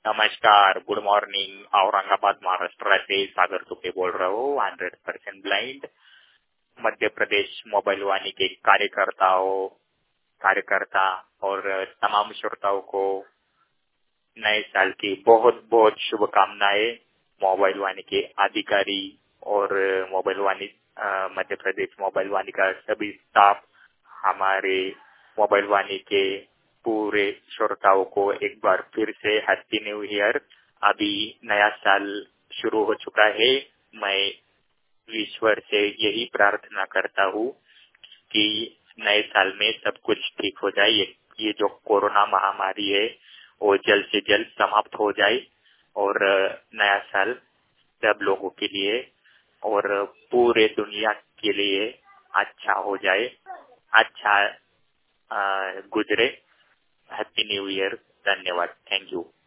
नमस्कार, good morning. Aurangabad Maharashtra से सागर तुपे बोल रहा हूँ। 100% ब्लाइंड मध्य प्रदेश मोबाइल वाणी के कार्यकर्ता और तमाम श्रोताओं को नए साल की बहुत बहुत शुभकामनाएं। मोबाइल वाणी के अधिकारी और मोबाइल वाणी मध्य प्रदेश मोबाइल वाणी का सभी स्टाफ, हमारे मोबाइल वाणी के पूरे श्रोताओं को एक बार फिर से हैप्पी न्यू ईयर। अभी नया साल शुरू हो चुका है। मैं ईश्वर से यही प्रार्थना करता हूँ कि नए साल में सब कुछ ठीक हो जाए। ये जो कोरोना महामारी है वो जल्द से जल्द समाप्त हो जाए और नया साल सब लोगों के लिए और पूरे दुनिया के लिए अच्छा हो जाए, अच्छा गुजरे। Happy new year. धन्यवाद। Thank you.